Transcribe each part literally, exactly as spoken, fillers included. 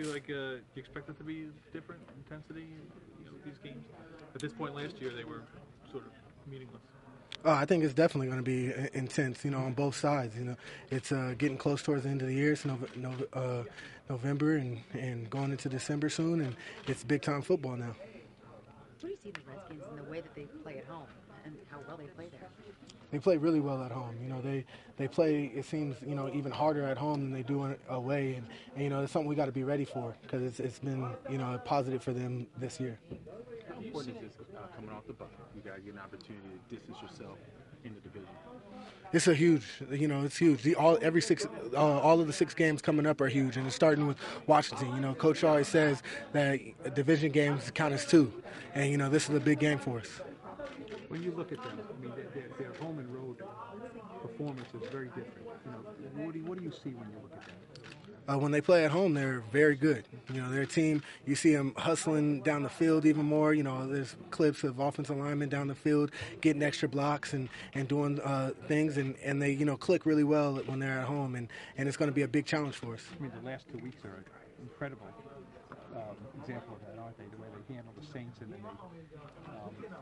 feel like uh, you expect it to be different intensity, you know, these games? At this point last year, they were sort of meaningless. Oh, I think it's definitely going to be uh, intense, you know, on both sides. You know, it's uh, getting close towards the end of the year. It's Nov- Nov- uh, November and, and going into December soon, and it's big-time football now. What do you see the Redskins in the way that they play at home and how well they play there? They play really well at home. You know, they, they play, it seems, you know, even harder at home than they do away. And, and you know, it's something we got to be ready for because it's, it's been, you know, positive for them this year. How important is this uh, coming off the bye? You got to get an opportunity to distance yourself in the division. It's a huge, you know, it's huge. The, all every six, uh, all of the six games coming up are huge, and it's starting with Washington. You know, Coach always says that division games count as two, and you know, this is a big game for us. When you look at them, I mean, their, their home and road performance is very different. You know, what do you, what do you see when you look at them? Uh, when they play at home, they're very good. You know, their team, you see them hustling down the field even more. You know, there's clips of offensive linemen down the field getting extra blocks and, and doing uh, things, and, and they, you know, click really well when they're at home, and, and it's going to be a big challenge for us. I mean, the last two weeks are an incredible um, example of that, aren't they? The way they handle the Saints and then they, um,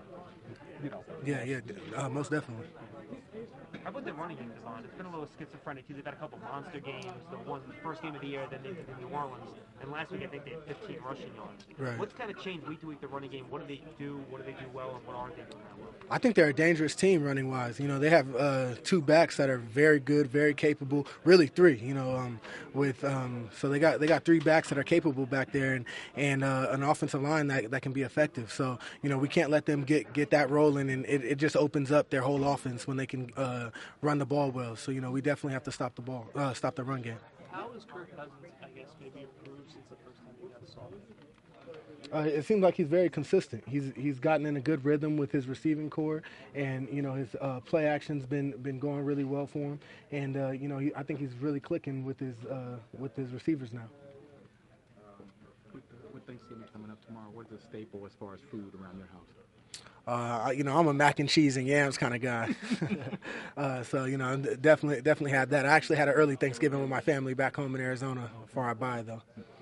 you know. Yeah, yeah, uh, most definitely. How about the running game design? It's been a little schizophrenic too. They've had a couple monster games. The one, the first game of the year, then they did New Orleans, and last week I think they had fifteen rushing yards. Right. What's kind of changed week to week the running game? What do they do? What do they do well, and what aren't they doing that well? I think they're a dangerous team running wise. You know, they have uh, two backs that are very good, very capable. Really, three. You know, um, with um, so they got they got three backs that are capable back there, and and uh, an offensive line that that can be effective. So you know, we can't let them get get that rolling, and it, it just opens up their whole offense when they can uh, run the ball well. So you know, we definitely have to stop the ball, uh, stop the run game. How has Kirk Cousins, I guess, maybe improved since the first time you guys saw him? Uh, it seems like he's very consistent. He's he's gotten in a good rhythm with his receiving core, and you know his uh, play action's been been going really well for him. And uh, you know he, I think he's really clicking with his uh, with his receivers now. Um, with, uh, with Thanksgiving coming up tomorrow, what's a staple as far as food around your house? Uh, you know, I'm a mac and cheese and yams kind of guy. uh, so, you know, definitely, definitely had that. I actually had an early Thanksgiving with my family back home in Arizona before I buy, though.